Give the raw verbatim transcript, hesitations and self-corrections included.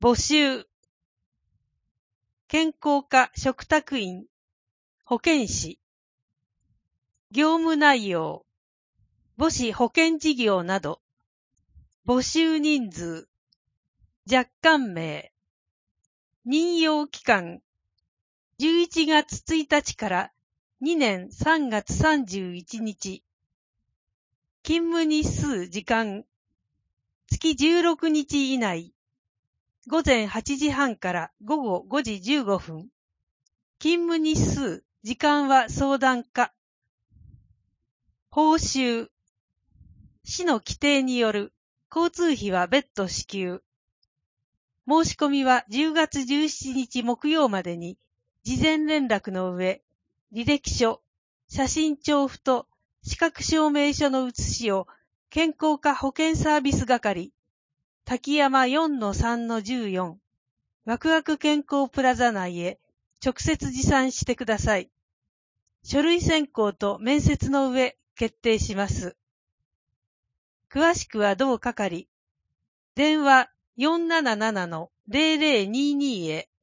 募集。健康課嘱託員、保健師。業務内容。母子保健事業など。募集人数。若干名。任用期間。じゅういちがつついたちからにねんさんがつさんじゅういちにち。勤務日数時間。月じゅうろくにち以内。ごぜんはちじはんからごごごじじゅうごふん。勤務日数、時間は相談可。報酬。市の規定による交通費は別途支給。申し込みはじゅうがつじゅうしちにち木曜までに事前連絡の上、履歴書、写真調布と資格証明書の写しを健康課保健サービス係、滝山 よんのさんのじゅうよん、ワクワク健康プラザ内へ直接持参してください。書類選考と面接の上決定します。詳しくは同係。電話 よんなななのゼロゼロにに へ。